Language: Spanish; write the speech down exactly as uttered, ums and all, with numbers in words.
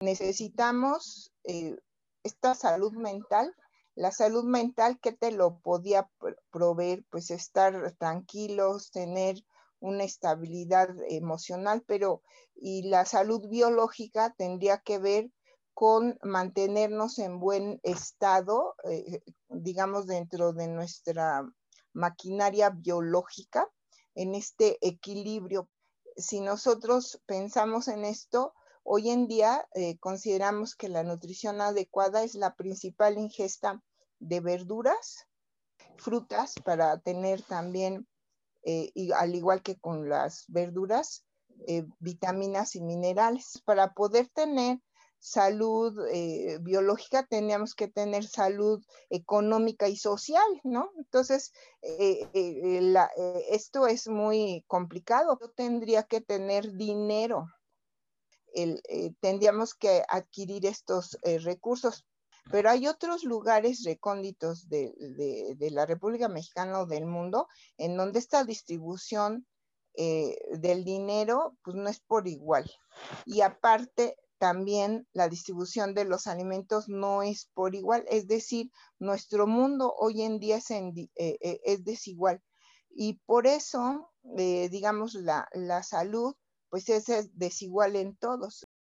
necesitamos eh, esta salud mental. La salud mental, ¿qué te lo podía proveer? Pues estar tranquilos, tener una estabilidad emocional, pero y la salud biológica tendría que ver con mantenernos en buen estado, eh, digamos, dentro de nuestra maquinaria biológica, en este equilibrio. Si nosotros pensamos en esto, hoy en día eh, consideramos que la nutrición adecuada es la principal ingesta de verduras, frutas, para tener también, eh, y al igual que con las verduras, eh, vitaminas y minerales. Para poder tener salud eh, biológica teníamos que tener salud económica y social, ¿no? Entonces, eh, eh, la, eh, esto es muy complicado. Yo tendría que tener dinero. El, eh, tendríamos que adquirir estos eh, recursos. Pero hay otros lugares recónditos de, de, de, la República Mexicana o del mundo en donde esta distribución eh, del dinero pues no es por igual. Y aparte también la distribución de los alimentos no es por igual. Es decir, nuestro mundo hoy en día es, en, eh, eh, es desigual. Y por eso, eh, digamos, la, la salud pues es desigual en todos.